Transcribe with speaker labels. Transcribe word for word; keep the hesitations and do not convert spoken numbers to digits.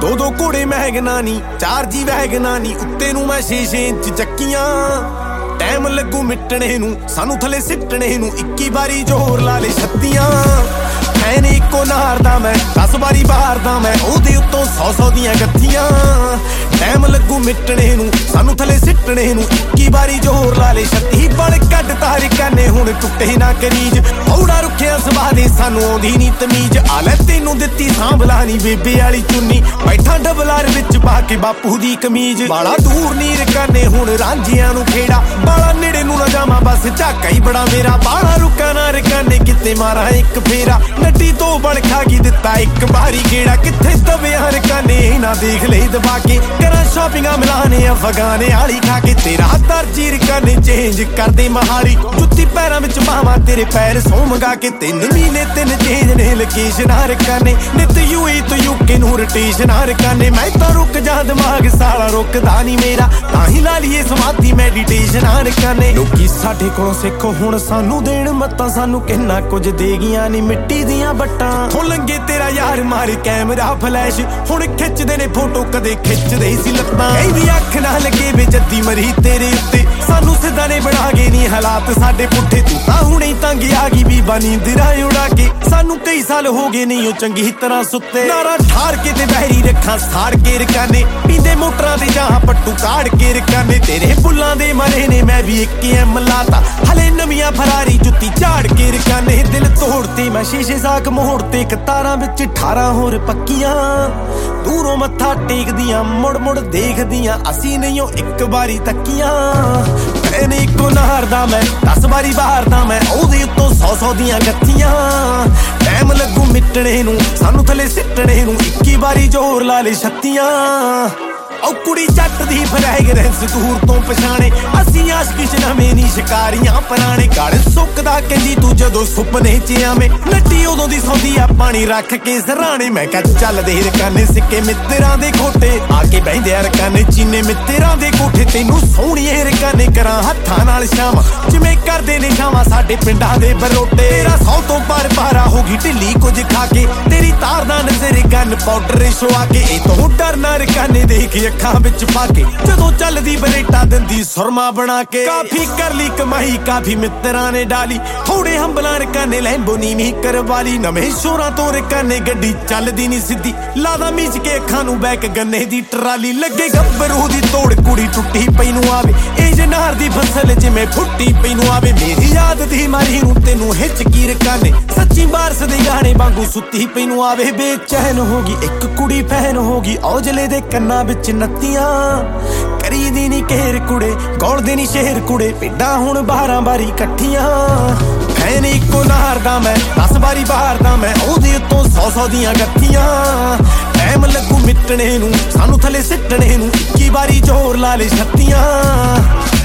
Speaker 1: दो दो घोड़े महगना नी चार जी वैगना नी उत्ते नू मैं छे छे इंच चक्कियां टाइम लगू मिटने नू सानू थले सिटने नू इक्की बारी जोर ला ले छत्तियां है नी इको नारदा मैं दस बारी बारदा मैं ओदे उत्तों सौ सौ दियां गत्थियां टाइम लगू मिटने नू सानू थले सिटने नू इक्की बारी जोर ला ले छत्ती बड़ कट तार कने हुण टुटे ना करीज औड़ा रुखिया सुभा दे सानू आउंदी नी तमीज आले तेनू दित्ती सांभला नी बेबे वाली चुन्नी बैठा डबलार विच पा के बापू दी कमीज बाला दूर नीर कने हुण रांझियां नू खेड़ा बाला नेड़े नू ना जावां बस झाका ही बड़ा मेरा बाला रुका ना रकाने किते मारा एक फेरा नड्डी तो बण खागी दित्ता एक बारी गेड़ा किथे दबे हर काने ना देख ले दबा के करा शॉपिंगा मिलाने अफगाने आली खा के तेरा दर्जीर काने चेंज कर दे महाली जुत्ती पैरां विच पावां तेरे पैर सौ मंगा के तीन महीने तीन चेंज ने लोकेशन हर काने नित यूए तो यूके नू रोटेशन हर काने मैं तो रुक जा दिमाग साला रुकदा नहीं मेरा ताही ला लीए समाधि मेडिटेशन हर काने लोकी साडे कोलों सिखो हुण सानू देण मत्तां सानू किन्ना कुछ दे गईयां नी मिट्टी दियां बट्टां हो लंगे तेरा यार मार कैमरा फ्लैश हुण खिचदे ने फोटो कदे खिचदे सी लत्तां कहदी अख ना लगे वे जद्दी मरी तेरे उत्ते सानू सिद्धा ने बना गए नी हालात साडे पुट्ठे तू तां हुणे तंग आ गई बीबा नींदरा उड़ा के सानू कई साल हो गए नहीं ओ चंगी तरह सुत्ते नारा ठार के ते बहरी रखा साड़ के रकाने पींदे मोटरां ते जहां पट्टू काड़ के रकाने तेरे बुल्लां दे मरे ने मैं भी एक एम लाता हले नवियां फरारी जुत्ती झाड़ के रकाने दिल तोड़ते मैं शीशे साक मोड़ते कतारां विच अठारह होर पक्कियां दूरों मत्था टेकदियां मुड़ मुड़ देखदियां असी नहीं ओ एक बारी तक्कियां मैंने इको नारदा मैं दस बारी बारदा मैं ओदे उत्तों सौ सौ दियां गत्थियां टाइम लगू मिटने नू सानू थले सिटने नू इक्की बारी जोर ला ले छत्तियां औ कुड़ी जट दी फ्रैगरेंस दूर तो पछाणे असी आशिक नवें नी शिकारियां पुराने गड़ सुकदा कहंदी तू जदों सुपने च आवें नड्डी उदों दी सौंदी आ पानी रख के सराणे मैं कह चल दे रकाने सिक्के मित्तरां दे खोटे आके बहिंदे रकाने चीने मित्तरां दे कोठे तैनू सोहणीए रकाने करां हत्थां नाल शाम जिवें करदे ने शामां साडे पिंडां दे बरोटे तेरा सौ तो पर पारा होगी ढिल्ली कुछ खा के तेरी तारदा नजर गन पाउडर छुआ के ए तो डरना रकाने देख अखां विच पाके जदों चलदी बरेटा दिंदी सुरमा बना के काफी कर ली कमाई काफी मित्तरां ने डाली थोड़े हंबलां रकाने लैंबो नीवी करवाली नवें शोरां तो रकाने गड्डी चलदी नी सिद्धी लादा मीच के अखां नू बैक गन्ने दी ट्राली लगे गब्बरू दी तोड़ कुड़ी टुट्टी पई नू आवे ए जनार दी फसल जिवें फुट्टी पई नू आवे मेरी याद दी मारी नू तैनू हिचकी रकाने सच्ची बारस दे गाने वांगू सुत्ती पई नू आवे बेचैन होगी एक कुड़ी फैन होगी औजले दे कन्नां विच नत्तियां करी दी नी घेर कुड़े गौलदे नी शेर कुड़े पिंडां हुण बारां बारी कट्ठियां है नी इको नारदा मैं दस बारी बारदा मैं ओदे उत्तों सौ सौ दियां गत्थियां टाइम लगू मिटने नू सानू थले सिटने नू इक्की बारी जोर ला ले छत्तियां।